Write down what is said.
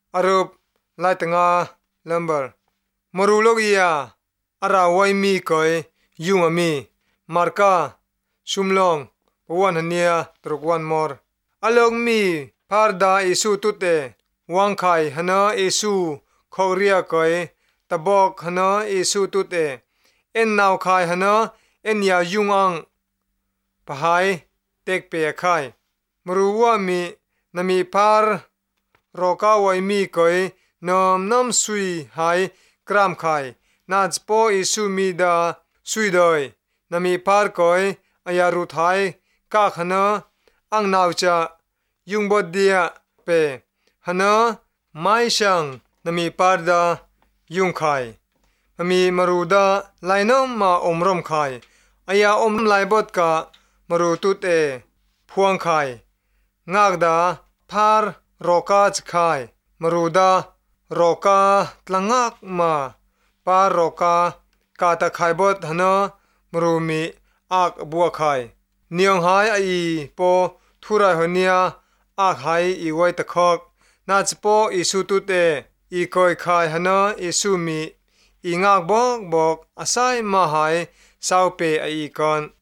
อารุปไลตังาลัมเบอร์มรูโลกียาอาราวัยมีกอยยุงมีมาร์กาชุมลองปวันฮันเนียตรุกวันมอร์อลองมีพาร์ดาเอซูตุเตวังไข่ฮนาเอซูขอเรียกอยตะบอกฮนาเอซูตุเตเอ็นนาวไข่ฮนาเอ็นยายุงอังปะไฮเต็กเปียไข่มรู้ว่ามีนมีพาร์รอกาไว้มีกอยน้ำสุยไฮกรามไข่นาจโปเอซูมีดาสุยดอยนมีพาร์กอยอายารุไทยกาขนาอังนาวจะยุงบดเดียเปฮนาไม่ช่างนมีพาร์ดายุงไข่มีมรูดาไลนอมมาอมรมไข่อายาอมไลบดกะมรูตุเตพวงไข่งากดาพาร์รอกาจไข่มรูดารอกาตลังงักมาปารอกากาตะไข่บดฮนามรูมีอักบัวไข่เนียงหายอีปอทุไรหเนียอักหายอีไว้ตะคอกนาจปออีสุตุเตอีคอยไข่ฮนาอีสุมีอีงักบอกอาศัยมาหายสาวเปอีกัน